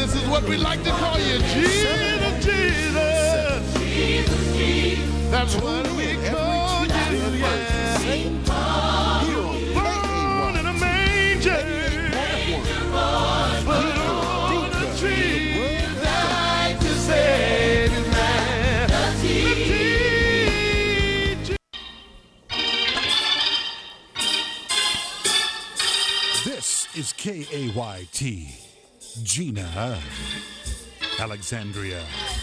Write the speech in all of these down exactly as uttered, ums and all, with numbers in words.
This is what we like to call you, Jesus, Jesus. Jesus, Jesus. That's what we call you, yeah. You were born in a manger, but on a tree, died to save his man. This is K A Y T, Gina, Alexandria.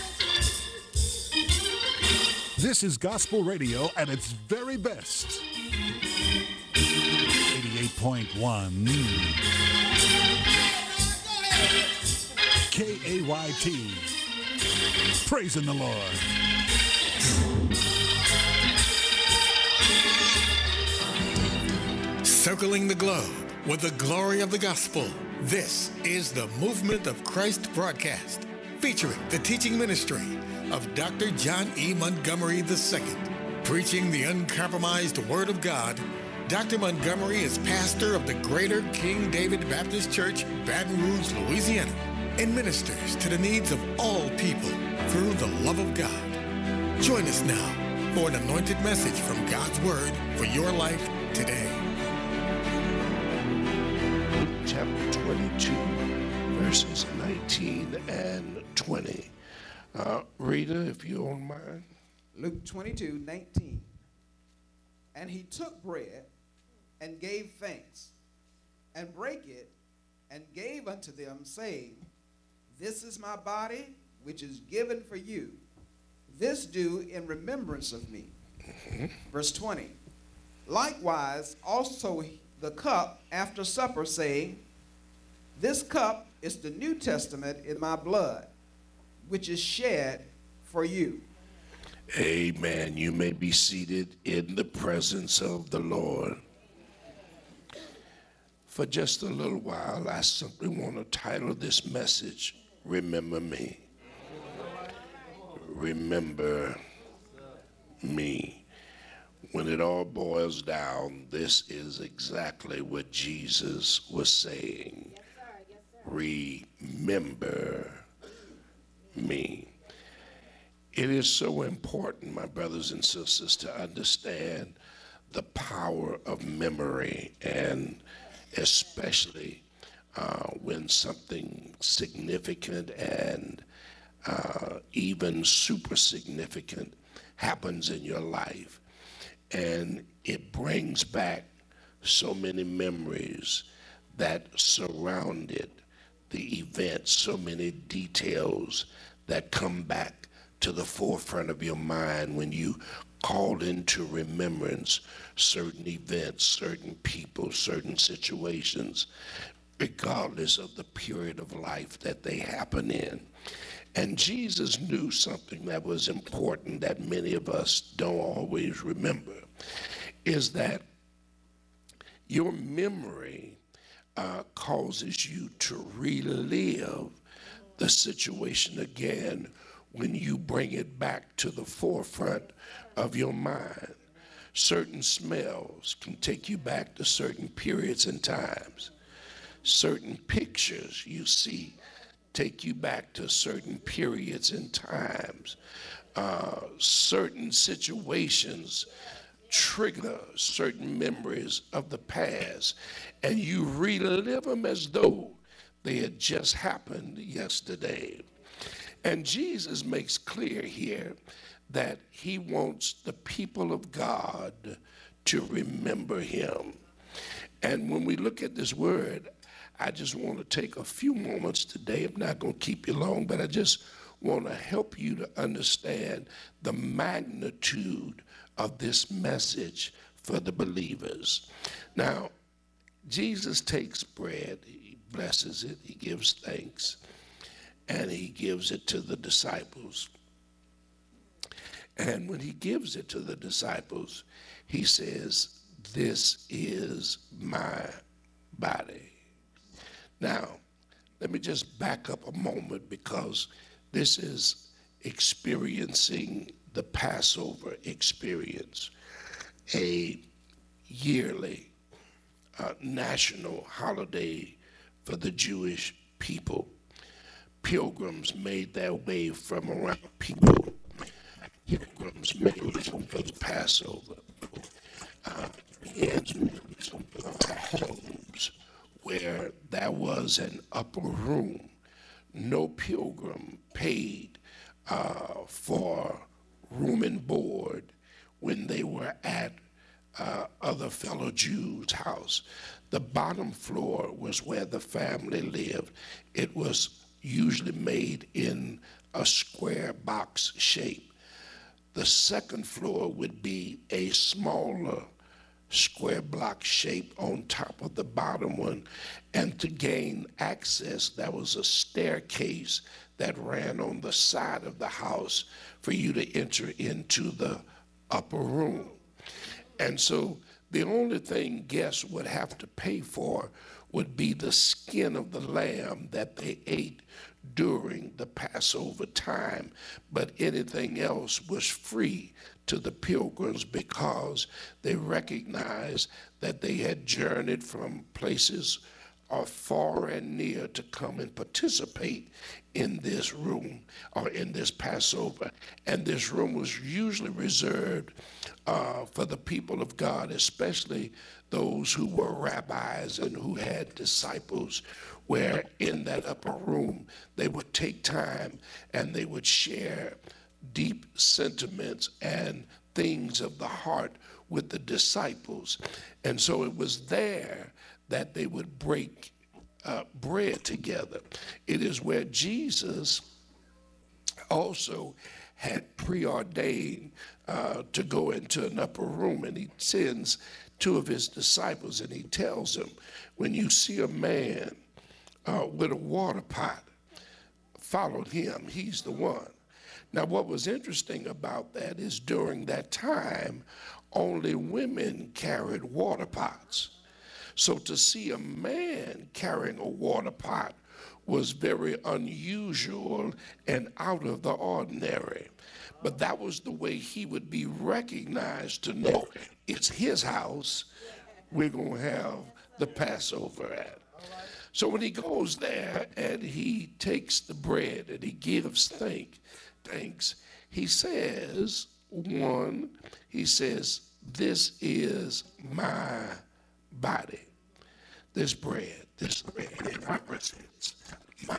This is gospel radio at its very best. eighty-eight point one K A Y T, praising the Lord. Circling the globe with the glory of the gospel. This is the Movement of Christ broadcast, featuring the teaching ministry of Doctor John E. Montgomery the Second. Preaching the uncompromised Word of God, Doctor Montgomery is pastor of the Greater King David Baptist Church, Baton Rouge, Louisiana, and ministers to the needs of all people through the love of God. Join us now for an anointed message from God's Word for your life today. Chapter twenty-two, verses nineteen and twenty. Uh, Rita, if you don't mind. Luke twenty-two, nineteen. And he took bread and gave thanks, and brake it, and gave unto them, saying, This is my body, which is given for you. This do in remembrance of me. Mm-hmm. Verse twenty. Likewise also the cup after supper, saying, This cup is the New Testament in my blood, which is shed for you. Amen. You may be seated in the presence of the Lord. For just a little while, I simply want to title this message, Remember Me. Remember me. When it all boils down, this is exactly what Jesus was saying. Yes, sir. Yes, sir. Remember me. It is so important, my brothers and sisters, to understand the power of memory, and especially uh, when something significant and uh, even super significant happens in your life. And it brings back so many memories that surrounded the event, so many details that come back to the forefront of your mind when you call into remembrance certain events, certain people, certain situations, regardless of the period of life that they happen in. And Jesus knew something that was important that many of us don't always remember, is that your memory uh, causes you to relive the situation again when you bring it back to the forefront of your mind. Certain smells can take you back to certain periods and times. Certain pictures you see take you back to certain periods and times. Uh, certain situations trigger certain memories of the past, and you relive them as though they had just happened yesterday. And Jesus makes clear here that he wants the people of God to remember him. And when we look at this word, I just want to take a few moments today. I'm not going to keep you long, but I just want to help you to understand the magnitude of this message for the believers. Now, Jesus takes bread, he blesses it, he gives thanks, and he gives it to the disciples. And when he gives it to the disciples, he says, "This is my body." Now, let me just back up a moment, because this is experiencing the Passover experience, a yearly uh, national holiday for the Jewish people. pilgrims made their way from around people. Pilgrims made for the Passover. Uh, and homes where there was an upper room. No pilgrim paid uh, for room and board when they were at uh, other fellow Jews' house. The bottom floor was where the family lived. It was usually made in a square box shape. The second floor would be a smaller square block shape on top of the bottom one. And to gain access, there was a staircase that ran on the side of the house for you to enter into the upper room. And so the only thing guests would have to pay for would be the skin of the lamb that they ate during the Passover time, but anything else was free to the pilgrims because they recognized that they had journeyed from places are far and near to come and participate in this room or in this Passover. And this room was usually reserved uh, for the people of God, especially those who were rabbis and who had disciples, where in that upper room they would take time and they would share deep sentiments and things of the heart with the disciples. And so it was there that they would break uh, bread together. It is where Jesus also had preordained uh, to go into an upper room, and he sends two of his disciples and he tells them, when you see a man uh, with a water pot, follow him, he's the one. Now, what was interesting about that is during that time, only women carried water pots. So to see a man carrying a water pot was very unusual and out of the ordinary. But that was the way he would be recognized to know it's his house we're going to have the Passover at. So when he goes there and he takes the bread and he gives thank, thanks, he says, one, he says, this is my body. This bread, this bread, it represents my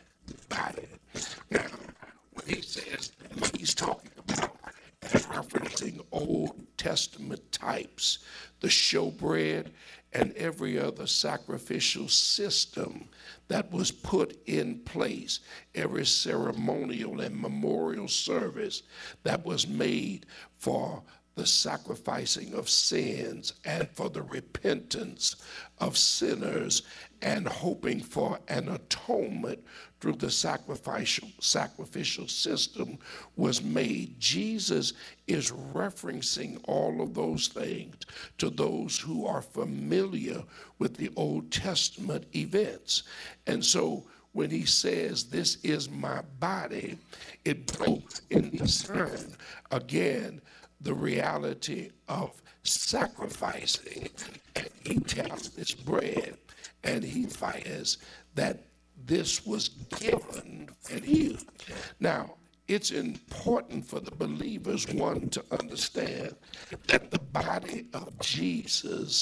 body. Now, when he says, he's talking about referencing Old Testament types, the showbread and every other sacrificial system that was put in place, every ceremonial and memorial service that was made for the sacrificing of sins and for the repentance of sinners and hoping for an atonement through the sacrificial sacrificial system was made. Jesus is referencing all of those things to those who are familiar with the Old Testament events. And so when he says, this is my body, it broke in discern again the reality of sacrificing. And he tells this bread and he says that this was given for you. Now, it's important for the believers, one, to understand that the body of Jesus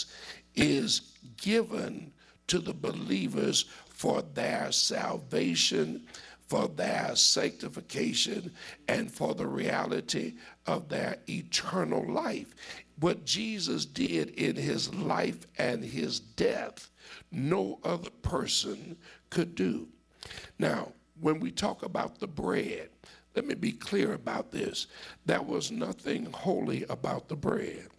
is given to the believers for their salvation, for their sanctification, and for the reality of their eternal life. What Jesus did in his life and his death, no other person could do. Now, when we talk about the bread, let me be clear about this. There was nothing holy about the bread.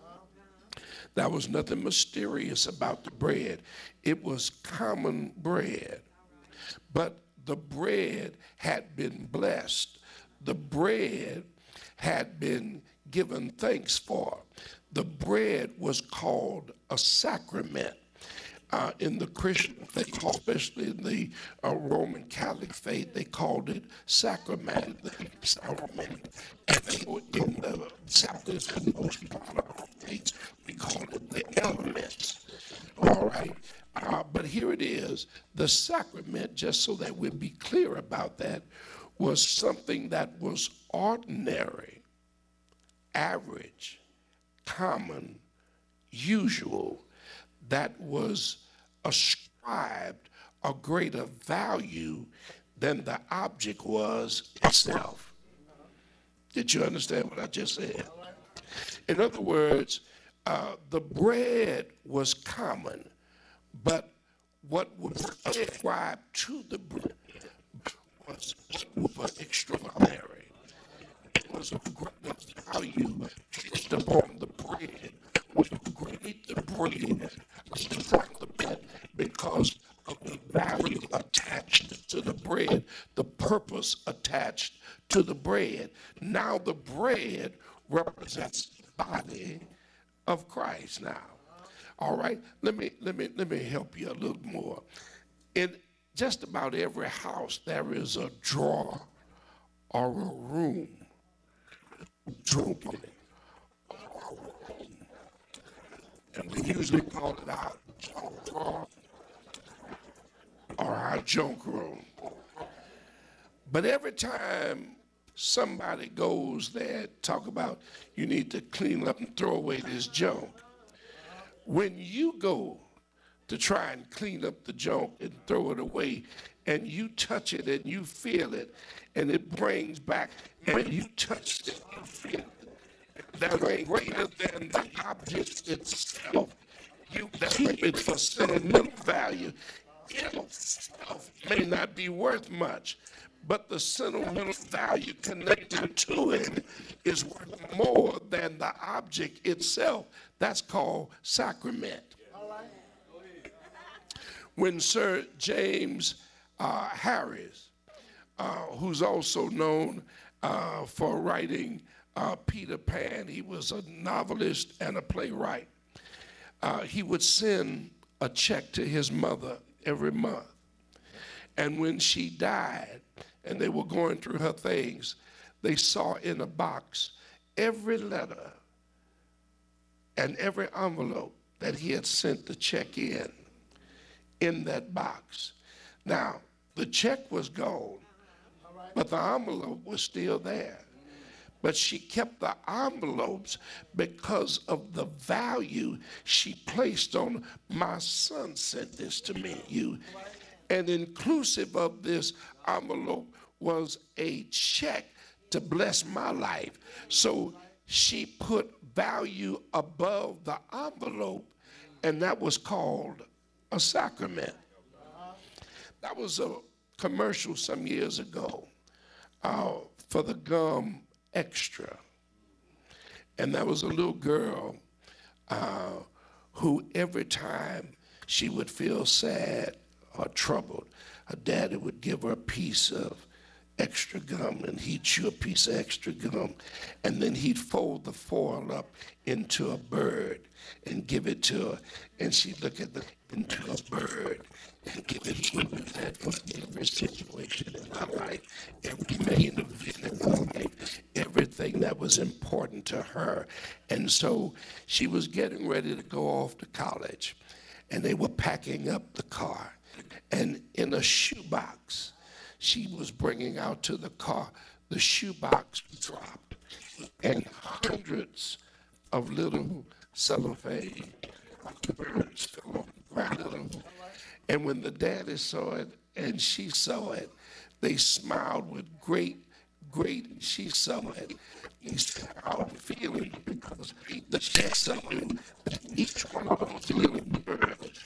There was nothing mysterious about the bread. It was common bread. But the bread had been blessed. The bread had been given thanks for. The bread was called a sacrament. Uh, in the Christian faith, especially in the uh, Roman Catholic faith, they called it sacrament. Sacrament. And in the South and most part of our faiths, we call it the elements. All right. Uh, but here it is. The sacrament, just so that we'll be clear about that, was something that was ordinary, average, common, usual, that was ascribed a greater value than the object was itself. Did you understand what I just said? In other words, uh, the bread was common, but what was ascribed to the bread was, was extraordinary. It was of great value placed upon the bread. Was great the bread from the bread because of the value attached to the bread, the purpose attached to the bread. Now the bread represents the body of Christ now. All right, let me let me let me help you a little more. In just about every house there is a drawer or a room. Drawer. And we usually call it our junk drawer or our junk room. But every time somebody goes there, talk about you need to clean up and throw away this junk. When you go to try and clean up the junk and throw it away, and you touch it and you feel it, and it brings back, and you touch it, you feel it. That ain't greater than the object itself. You keep it for sentimental value. It itself may not be worth much, but the sentimental value connected to it is worth more than the object itself. That's called sacrament. When Sir James uh, Harris, uh, who's also known uh, for writing uh, Peter Pan, he was a novelist and a playwright. Uh, he would send a check to his mother every month. And when she died and they were going through her things, they saw in a box every letter and every envelope that he had sent the check in, in that box. Now, the check was gone, but the envelope was still there. But she kept the envelopes because of the value she placed on, my son sent this to me, you. And inclusive of this envelope was a check to bless my life. So she put value above the envelope, and that was called a sacrament. That was a commercial some years ago uh, for the gum Extra. And that was a little girl uh, who every time she would feel sad or troubled, her daddy would give her a piece of extra gum, and he'd chew a piece of extra gum, and then he'd fold the foil up into a bird and give it to her, and she'd look at the into a bird and give it to her. That for every situation in her life, every main event in her life, everything that was important to her. And so she was getting ready to go off to college, and they were packing up the car, and in a shoebox she was bringing out to the car, the shoebox dropped, and hundreds of little cellophane birds fell on the ground. And when the daddy saw it and she saw it, they smiled with great, great, she saw it. He said, I'm feeling because the dad saw it, that each one of those little birds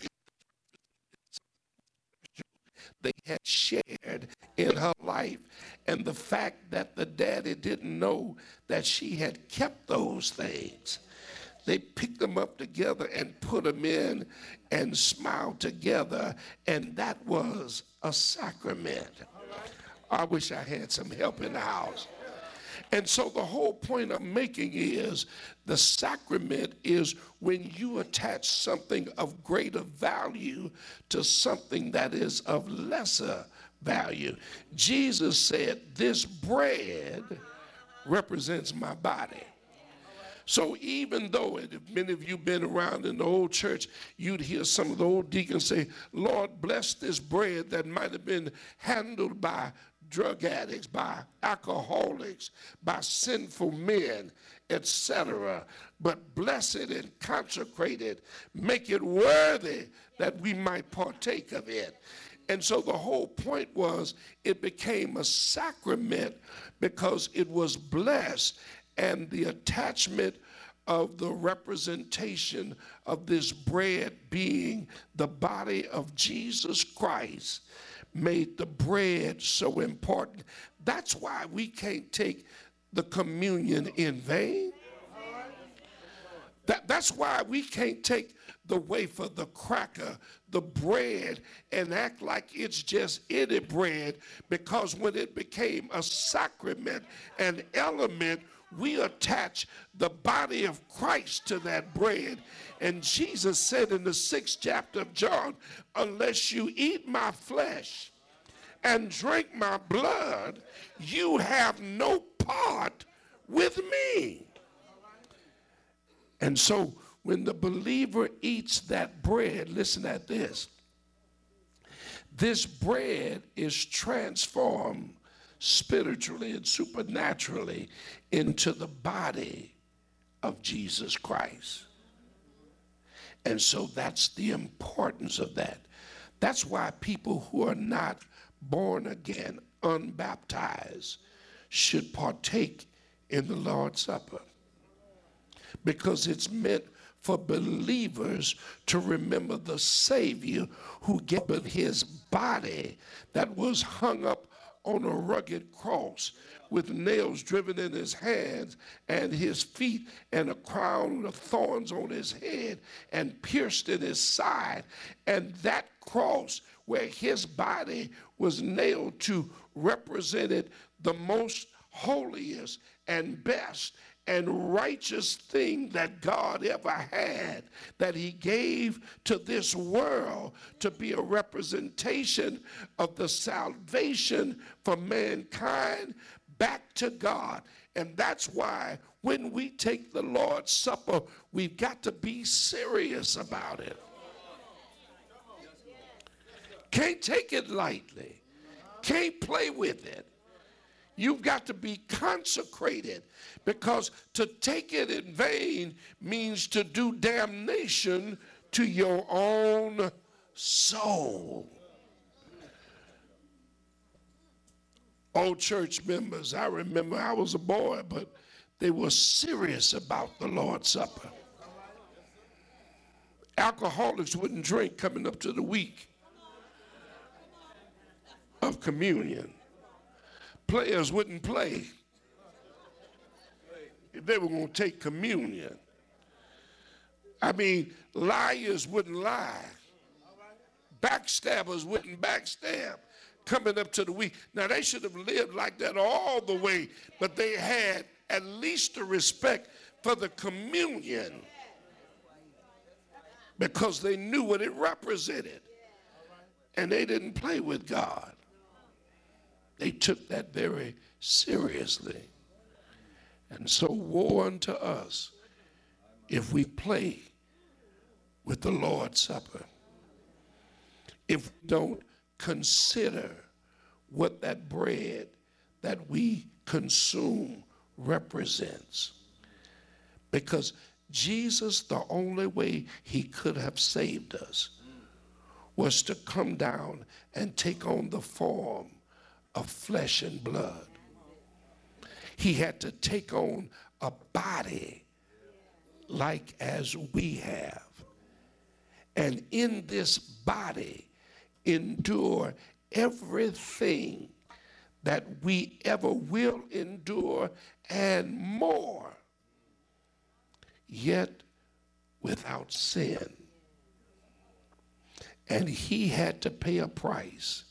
they had shared in her life, and the fact that the daddy didn't know that she had kept those things, they picked them up together and put them in and smiled together, and that was a sacrament. I wish I had some help in the house. And so the whole point I'm making is the sacrament is when you attach something of greater value to something that is of lesser value. Jesus said, this bread represents my body. So even though, and if many of you been around in the old church, you'd hear some of the old deacons say, Lord, bless this bread that might have been handled by drug addicts, by alcoholics, by sinful men, et cetera. But bless it and consecrate it, make it worthy that we might partake of it. And so the whole point was it became a sacrament because it was blessed, and the attachment of the representation of this bread being the body of Jesus Christ made the bread so important. That's why we can't take the communion in vain. That, that's why we can't take the wafer, the cracker, the bread, and act like it's just any bread, because when it became a sacrament, an element, we attach the body of Christ to that bread. And Jesus said in the sixth chapter of John, unless you eat my flesh and drink my blood, you have no part with me. And so when the believer eats that bread, listen at this. This bread is transformed spiritually and supernaturally into the body of Jesus Christ. And so that's the importance of that. That's why people who are not born again, unbaptized, should partake in the Lord's Supper, because it's meant for believers to remember the Savior who gave his body that was hung up on a rugged cross with nails driven in his hands and his feet, and a crown of thorns on his head, and pierced in his side. And that cross where his body was nailed to represented the most holiest and best and righteous thing that God ever had, that he gave to this world to be a representation of the salvation for mankind back to God. And that's why when we take the Lord's Supper, we've got to be serious about it. Can't take it lightly. Can't play with it. You've got to be consecrated, because to take it in vain means to do damnation to your own soul. Old church members, I remember I was a boy, but they were serious about the Lord's Supper. Alcoholics wouldn't drink coming up to the week of communion. Players wouldn't play if they were going to take communion. I mean, liars wouldn't lie. Backstabbers wouldn't backstab coming up to the week. Now, they should have lived like that all the way, but they had at least the respect for the communion because they knew what it represented. And they didn't play with God. They took that very seriously. And so woe unto us if we play with the Lord's Supper, if we don't consider what that bread that we consume represents. Because Jesus, the only way he could have saved us was to come down and take on the form of flesh and blood. He had to take on a body like as we have, and in this body endure everything that we ever will endure and more, yet without sin. And he had to pay a price.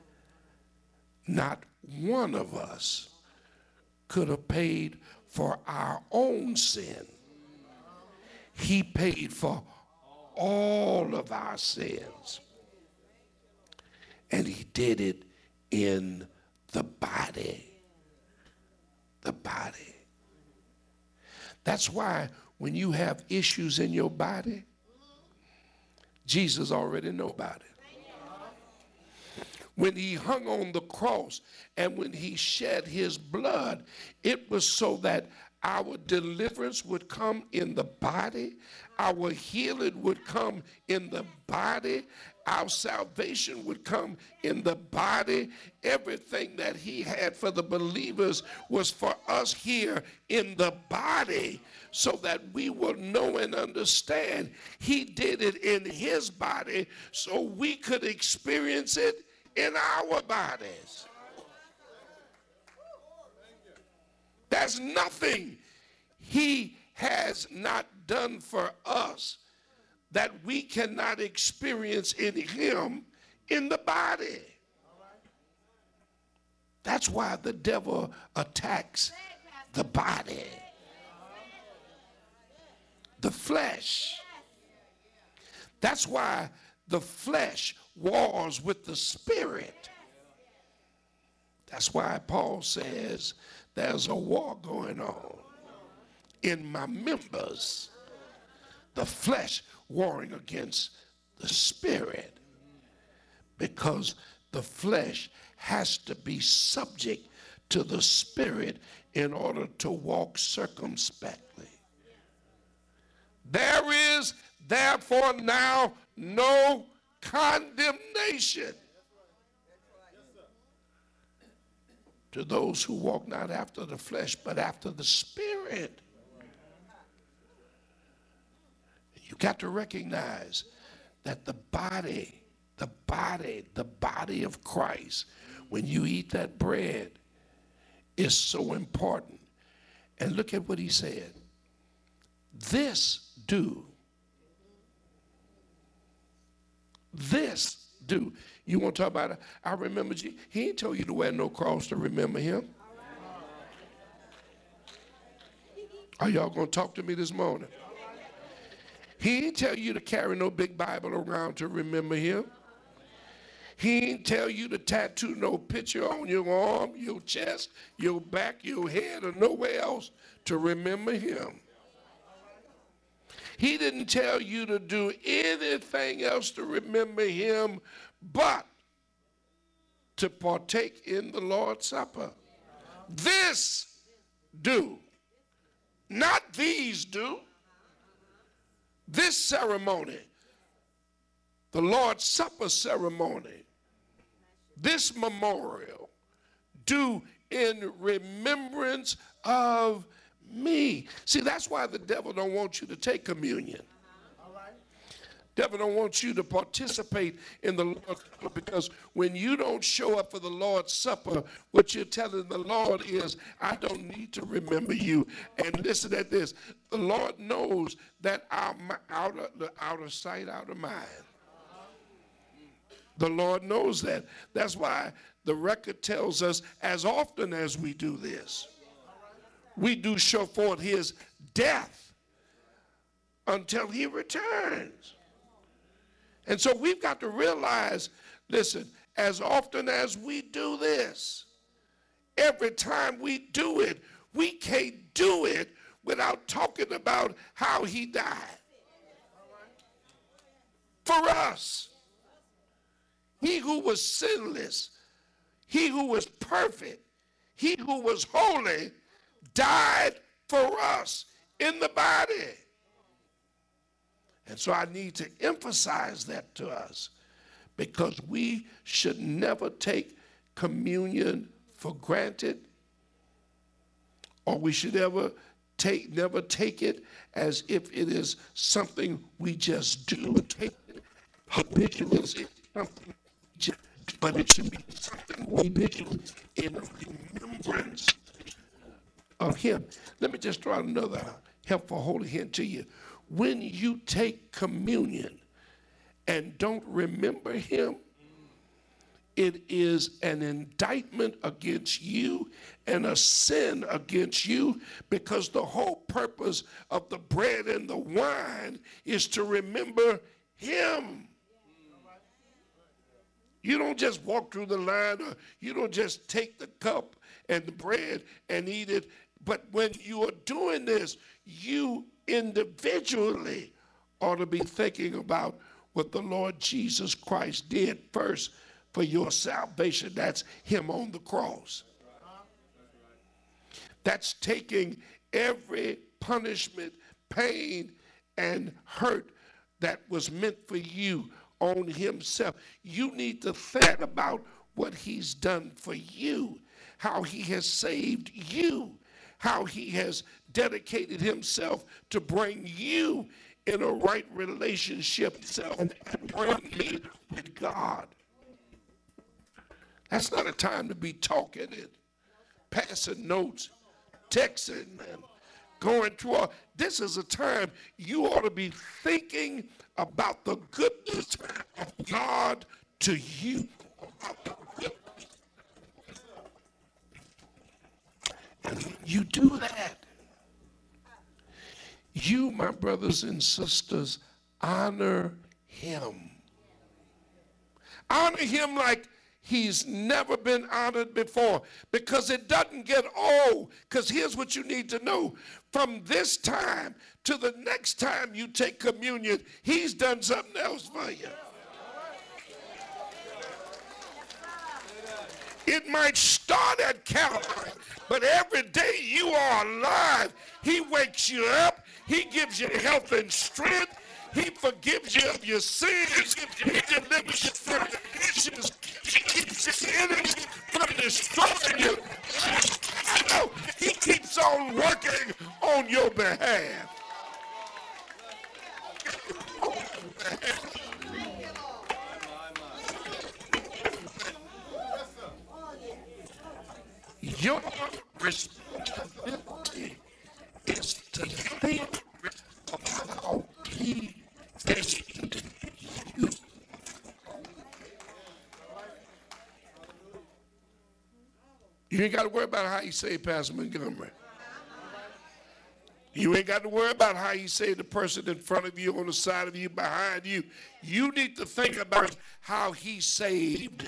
Not one of us could have paid for our own sin. He paid for all of our sins. And he did it in the body. The body. That's why when you have issues in your body, Jesus already know about it. When he hung on the cross and when he shed his blood, it was so that our deliverance would come in the body, our healing would come in the body, our salvation would come in the body. Everything that he had for the believers was for us here in the body, so that we will know and understand he did it in his body so we could experience it in our bodies. There's nothing he has not done for us that we cannot experience in him in the body. That's why the devil attacks the body, the flesh. That's why the flesh wars with the spirit. That's why Paul says there's a war going on in my members, the flesh warring against the spirit, because the flesh has to be subject to the spirit in order to walk circumspectly. There is therefore now no condemnation to those who walk not after the flesh, but after the spirit. You got to recognize that the body, the body, the body of Christ, when you eat that bread, is so important. And look at what he said. This do. This do. You want to talk about it? I remember, he ain't told you to wear no cross to remember him. Are y'all going to talk to me this morning? He ain't tell you to carry no big Bible around to remember him. He ain't tell you to tattoo no picture on your arm, your chest, your back, your head, or nowhere else to remember him. He didn't tell you to do anything else to remember him but to partake in the Lord's Supper. This do, not these do. This ceremony, the Lord's Supper ceremony, this memorial, do in remembrance of me. See, that's why the devil don't want you to take communion. Devil don't want you to participate in the Lord's Supper, because when you don't show up for the Lord's Supper, what you're telling the Lord is, I don't need to remember you. And listen at this. The Lord knows that our out of, out of sight, out of mind. The Lord knows that. That's why the record tells us, as often as we do this, we do show forth his death until he returns. And so we've got to realize, listen, as often as we do this, every time we do it, we can't do it without talking about how he died for us. He who was sinless, he who was perfect, he who was holy, died for us in the body. And so I need to emphasize that to us, because we should never take communion for granted, or we should ever take, never take it as if it is something we just do. Take it habitually as if something we just do, but it should be something we do in remembrance of him. Let me just throw out another helpful holy hint to you. When you take communion and don't remember him, it is an indictment against you and a sin against you, because the whole purpose of the bread and the wine is to remember him. You don't just walk through the line, or you don't just take the cup and the bread and eat it But when you are doing this, you individually ought to be thinking about what the Lord Jesus Christ did first for your salvation. That's him on the cross. That's taking every punishment, pain, and hurt that was meant for you on himself. You need to think about what he's done for you, how he has saved you, how he has dedicated himself to bring you in a right relationship and bring me with God. That's not a time to be talking and passing notes, texting and going through all. This is a time you ought to be thinking about the goodness of God to you. And when you do that, you, my brothers and sisters, honor him. Honor him like he's never been honored before, because it doesn't get old. Because here's what you need to know. From this time to the next time you take communion, he's done something else for you. It might start at Calvary, but every day you are alive, he wakes you up. He gives you health and strength. He forgives you of your sins. He delivers you from the issues. He keeps the enemy from destroying you. No, he keeps on working on your behalf. Your responsibility is to think of how he saved you. You ain't got to worry about how he saved Pastor Montgomery. You ain't got to worry about how he saved the person in front of you, on the side of you, behind you. You need to think about how he saved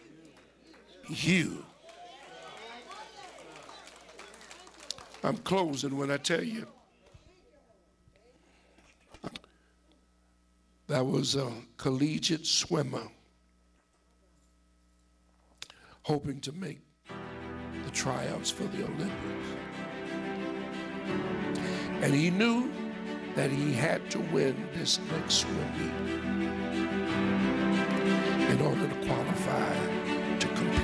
you. I'm closing when I tell you that was a collegiate swimmer hoping to make the tryouts for the Olympics. And he knew that he had to win this next swim meet in order to qualify to compete.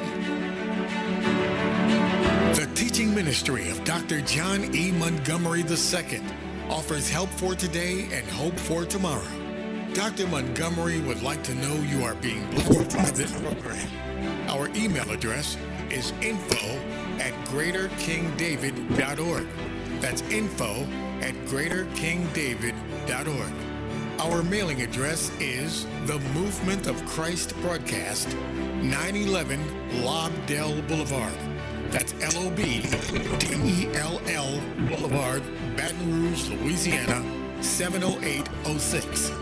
The teaching ministry of Doctor John E. Montgomery the Second offers help for today and hope for tomorrow. Doctor Montgomery would like to know you are being blessed by this program. Our email address is info at greater king david dot org. That's info at greater king david dot org. Our mailing address is The Movement of Christ Broadcast, nine eleven Lobdell Boulevard. That's L O B D E L L Boulevard, Baton Rouge, Louisiana, seven oh eight oh six.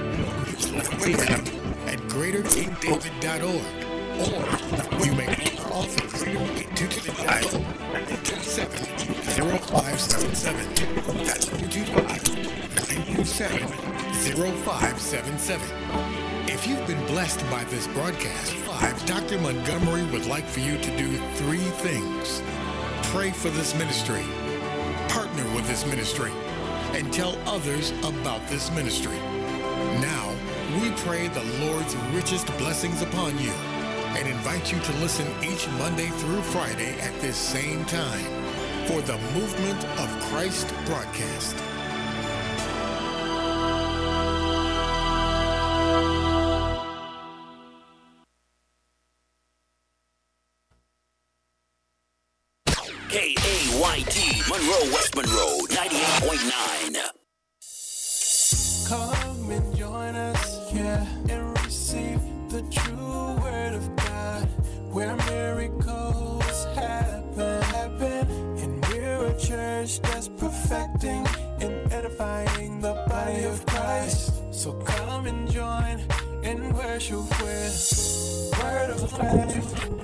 At greater king david dot org. Or you may call for eight two five, nine two seven, zero five seven seven. That's eight two five, nine two seven, zero five seven seven. If you've been blessed by this broadcast, five, Doctor Montgomery would like for you to do three things. Pray for this ministry, partner with this ministry, and tell others about this ministry. Now, we pray the Lord's richest blessings upon you and invite you to listen each Monday through Friday at this same time for the Movement of Christ broadcast. K A Y T, Monroe, West Monroe, ninety-eight point nine. Come and join us, yeah, and receive the true word of God, where miracles happen, happen, and we're a church that's perfecting and edifying the body of Christ. So come and join and worship with word of life.